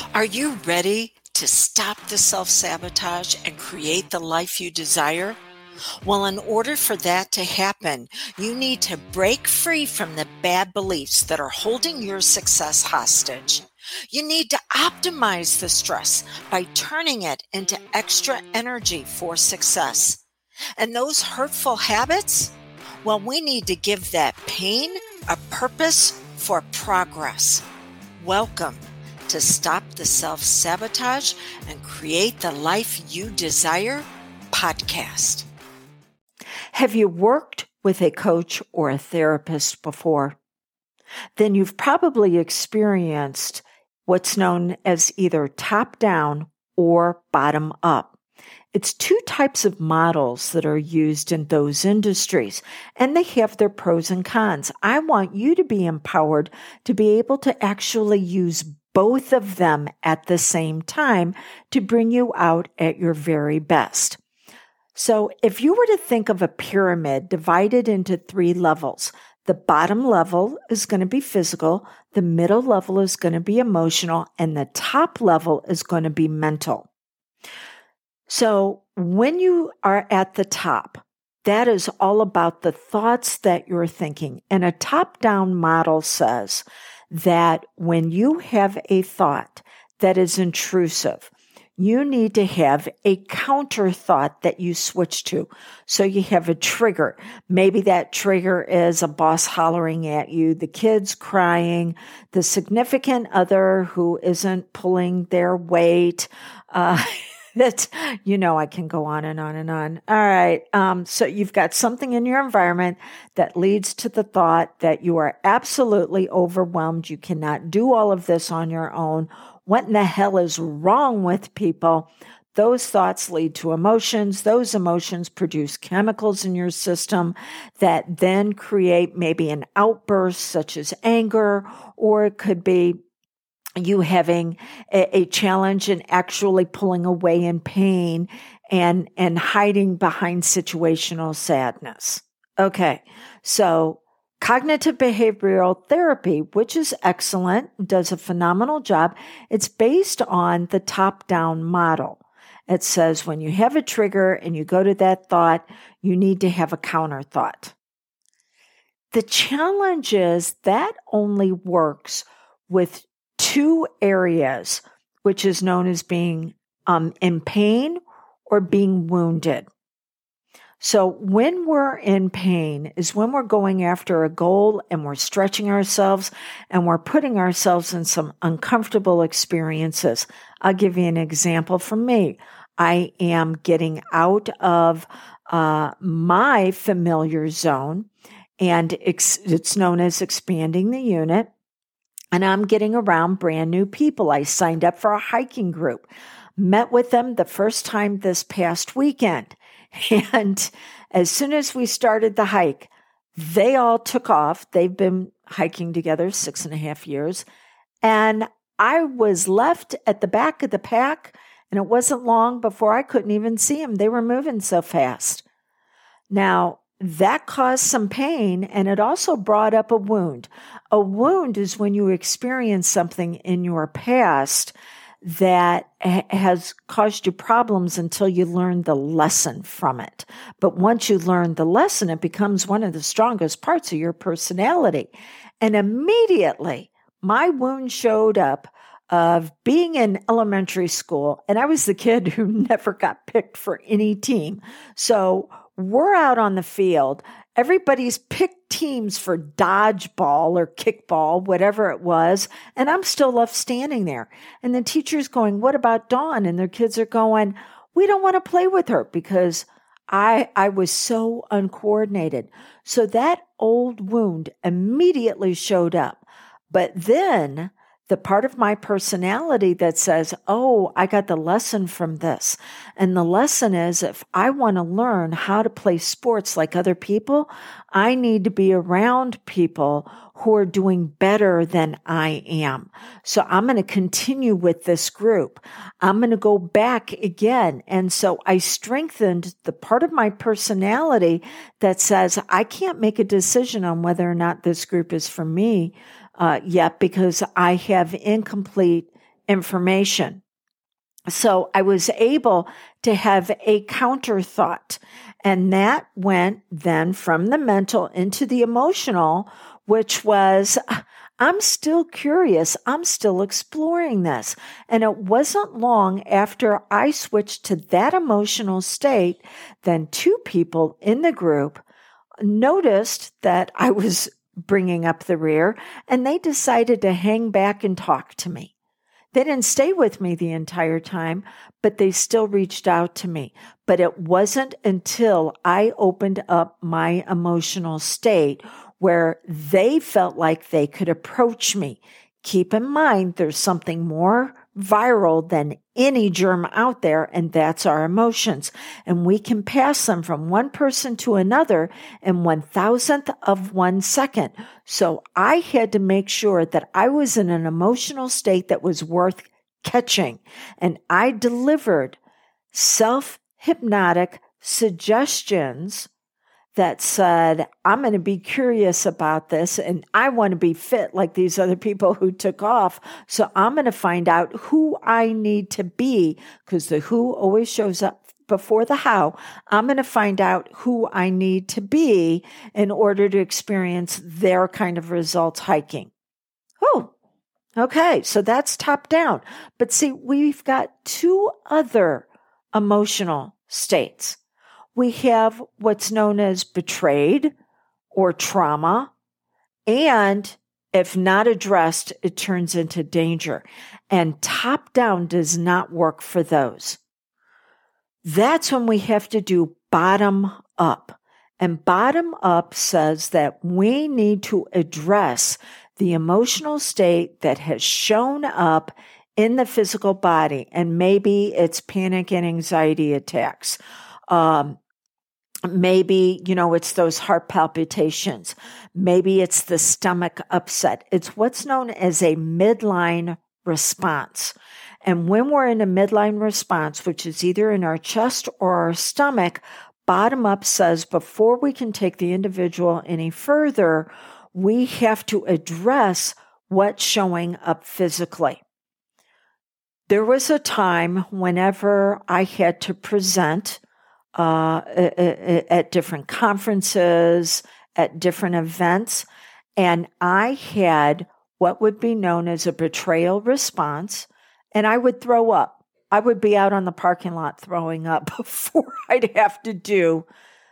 Are you ready to stop the self-sabotage and create the life you desire? Well, in order for that to happen, you need to break free from the bad beliefs that are holding your success hostage. You need to optimize the stress by turning it into extra energy for success. And those hurtful habits? Well, we need to give that pain a purpose for progress. Welcome to Stop the Self-Sabotage and Create the Life You Desire podcast. Have you worked with a coach or a therapist before? Then you've probably experienced what's known as either top-down or bottom-up. It's two types of models that are used in those industries, and they have their pros and cons. I want you to be empowered to be able to actually use both of them at the same time to bring you out at your very best. So if you were to think of a pyramid divided into 3 levels, the bottom level is going to be physical, the middle level is going to be emotional, and the top level is going to be mental. So when you are at the top, that is all about the thoughts that you're thinking. And a top-down model says that when you have a thought that is intrusive, you need to have a counter thought that you switch to. So you have a trigger. Maybe that trigger is a boss hollering at you, the kids crying, the significant other who isn't pulling their weight. I can go on and on and on. All right. So you've got something in your environment that leads to the thought that you are absolutely overwhelmed. You cannot do all of this on your own. What in the hell is wrong with people? Those thoughts lead to emotions. Those emotions produce chemicals in your system that then create maybe an outburst such as anger, or it could be you having a challenge and actually pulling away in pain and hiding behind situational sadness. Okay, so cognitive behavioral therapy, which is excellent, does a phenomenal job. It's based on the top-down model. It says when you have a trigger and you go to that thought, you need to have a counter thought. The challenge is that only works with 2 areas, which is known as being in pain or being wounded. So when we're in pain is when we're going after a goal and we're stretching ourselves and we're putting ourselves in some uncomfortable experiences. I'll give you an example from me. I am getting out of my familiar zone, and it's known as expanding the unit. And I'm getting around brand new people. I signed up for a hiking group, met with them the first time this past weekend. And as soon as we started the hike, they all took off. They've been hiking together 6.5 years. And I was left at the back of the pack, and it wasn't long before I couldn't even see them. They were moving so fast. Now, that caused some pain, and it also brought up a wound. A wound is when you experience something in your past that has caused you problems until you learn the lesson from it. But once you learn the lesson, it becomes one of the strongest parts of your personality. And immediately, my wound showed up of being in elementary school, and I was the kid who never got picked for any team. So we're out on the field. Everybody's picked teams for dodgeball or kickball, whatever it was. And I'm still left standing there. And the teacher's going, "What about Dawn?" And their kids are going, "We don't want to play with her," because I was so uncoordinated. So that old wound immediately showed up. But then the part of my personality that says, "Oh, I got the lesson from this." And the lesson is, if I want to learn how to play sports like other people, I need to be around people who are doing better than I am. So I'm going to continue with this group. I'm going to go back again. And so I strengthened the part of my personality that says, I can't make a decision on whether or not this group is for me yet, because I have incomplete information. So I was able to have a counter thought, and that went then from the mental into the emotional, which was, I'm still curious. I'm still exploring this. And it wasn't long after I switched to that emotional state, then two people in the group noticed that I was bringing up the rear, and they decided to hang back and talk to me. They didn't stay with me the entire time, but they still reached out to me. But it wasn't until I opened up my emotional state where they felt like they could approach me. Keep in mind, there's something more viral than any germ out there, and that's our emotions. And we can pass them from one person to another in 1,000th of 1 second. So I had to make sure that I was in an emotional state that was worth catching. And I delivered self-hypnotic suggestions that said, I'm going to be curious about this and I want to be fit like these other people who took off. So I'm going to find out who I need to be, because the who always shows up before the how. I'm going to find out who I need to be in order to experience their kind of results hiking. Oh, okay. So that's top down. But see, we've got two other emotional states. We have what's known as betrayed or trauma, and if not addressed, it turns into danger. And top down does not work for those. That's when we have to do bottom up. And bottom up says that we need to address the emotional state that has shown up in the physical body. And maybe it's panic and anxiety attacks. Maybe, it's those heart palpitations. Maybe it's the stomach upset. It's what's known as a midline response. And when we're in a midline response, which is either in our chest or our stomach, bottom up says before we can take the individual any further, we have to address what's showing up physically. There was a time whenever I had to present at different conferences, at different events, and I had what would be known as a betrayal response, and I would throw up. I would be out on the parking lot throwing up before I'd have to do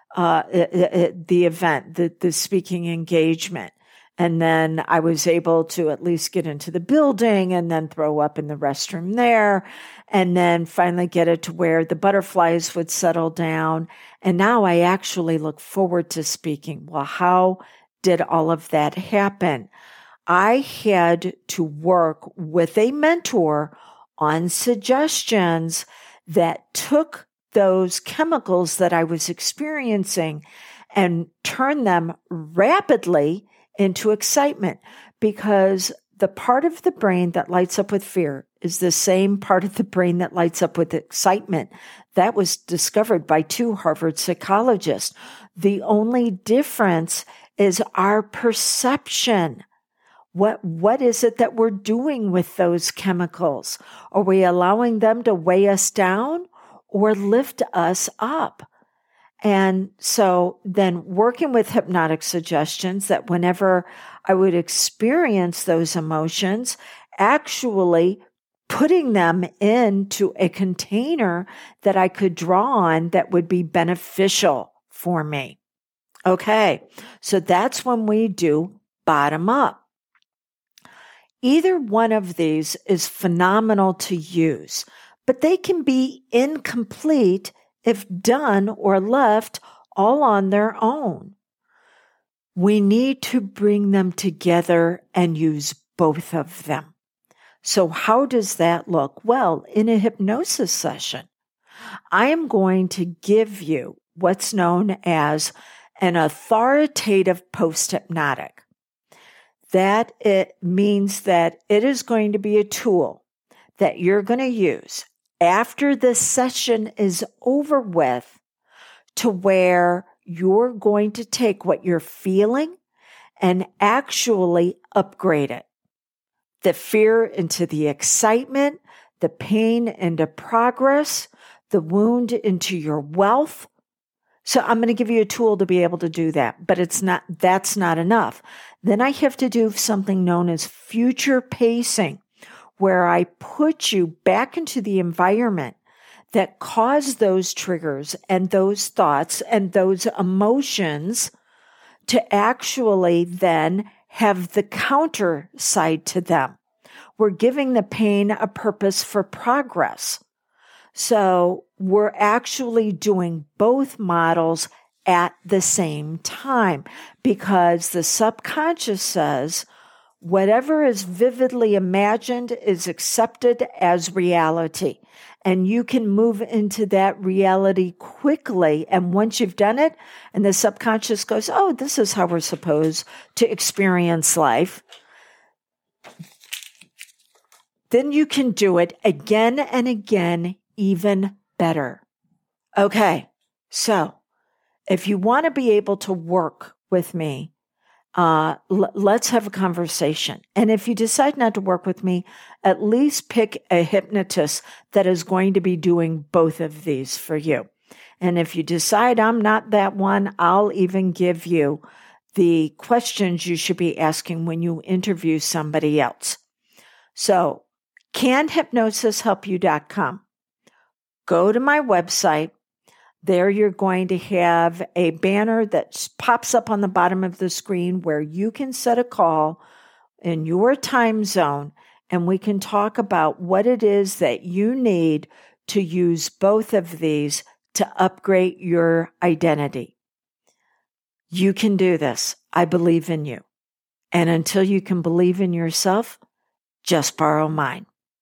the event, the speaking engagement. And then I was able to at least get into the building and then throw up in the restroom there. And then finally get it to where the butterflies would settle down. And now I actually look forward to speaking. Well, how did all of that happen? I had to work with a mentor on suggestions that took those chemicals that I was experiencing and turned them rapidly into excitement, because the part of the brain that lights up with fear is the same part of the brain that lights up with excitement. That was discovered by two Harvard psychologists. The only difference is our perception. What is it that we're doing with those chemicals? Are we allowing them to weigh us down or lift us up? And so then working with hypnotic suggestions that whenever I would experience those emotions, actually putting them into a container that I could draw on that would be beneficial for me. Okay, so that's when we do bottom up. Either one of these is phenomenal to use, but they can be incomplete if done or left all on their own. We need to bring them together and use both of them. So how does that look? Well, in a hypnosis session, I am going to give you what's known as an authoritative post-hypnotic. That it means that it is going to be a tool that you're going to use after the session is over with, to where you're going to take what you're feeling and actually upgrade it. the fear into the excitement, the pain into progress, the wound into your wealth. So I'm going to give you a tool to be able to do that, but that's not enough. Then I have to do something known as future pacing, where I put you back into the environment that caused those triggers and those thoughts and those emotions to actually then have the counter side to them. We're giving the pain a purpose for progress. So we're actually doing both models at the same time, because the subconscious says whatever is vividly imagined is accepted as reality. And you can move into that reality quickly. And once you've done it, and the subconscious goes, oh, this is how we're supposed to experience life, then you can do it again and again, even better. Okay, so if you want to be able to work with me, let's have a conversation. And if you decide not to work with me, at least pick a hypnotist that is going to be doing both of these for you. And if you decide I'm not that one, I'll even give you the questions you should be asking when you interview somebody else. So, canhypnosishelpyou.com. Go to my website. There you're going to have a banner that pops up on the bottom of the screen where you can set a call in your time zone, and we can talk about what it is that you need to use both of these to upgrade your identity. You can do this. I believe in you. And until you can believe in yourself, just borrow mine.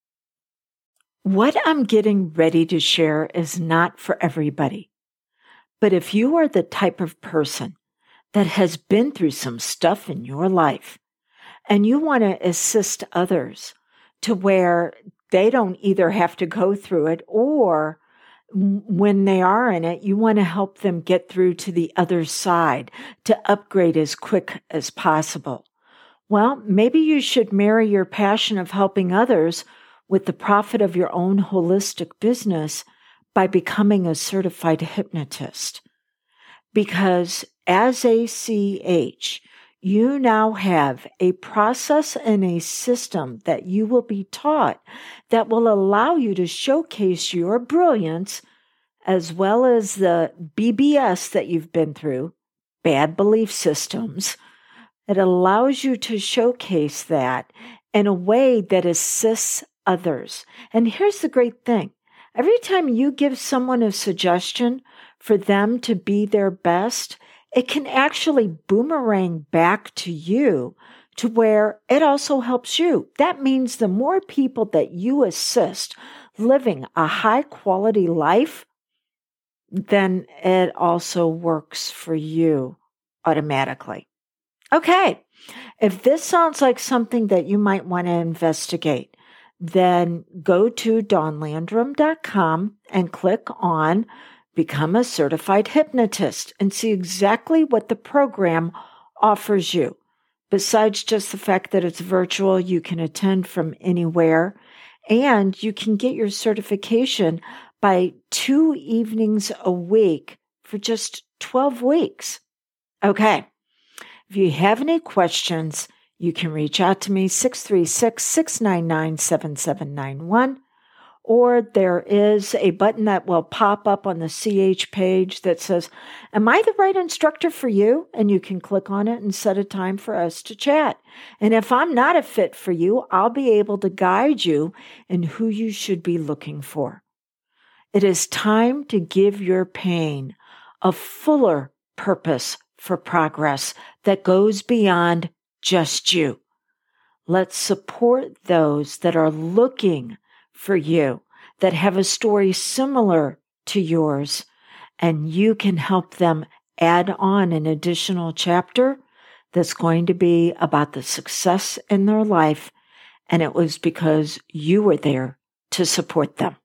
What I'm getting ready to share is not for everybody. But if you are the type of person that has been through some stuff in your life and you want to assist others to where they don't either have to go through it, or when they are in it, you want to help them get through to the other side to upgrade as quick as possible. Well, maybe you should marry your passion of helping others with the profit of your own holistic business by becoming a certified hypnotist. Because as a CH, you now have a process and a system that you will be taught that will allow you to showcase your brilliance, as well as the BBS that you've been through, bad belief systems. It allows you to showcase that in a way that assists others. And here's the great thing. Every time you give someone a suggestion for them to be their best, it can actually boomerang back to you to where it also helps you. That means the more people that you assist living a high quality life, then it also works for you automatically. Okay, if this sounds like something that you might want to investigate, then go to dawnlandrum.com and click on Become a Certified Hypnotist and see exactly what the program offers you. Besides just the fact that it's virtual, you can attend from anywhere, and you can get your certification by 2 evenings a week for just 12 weeks. Okay. If you have any questions, you can reach out to me, 636-699-7791, or there is a button that will pop up on the CH page that says, am I the right instructor for you? And you can click on it and set a time for us to chat. And if I'm not a fit for you, I'll be able to guide you in who you should be looking for. It is time to give your pain a fuller purpose for progress that goes beyond just you. Let's support those that are looking for you, that have a story similar to yours, and you can help them add on an additional chapter that's going to be about the success in their life, and it was because you were there to support them.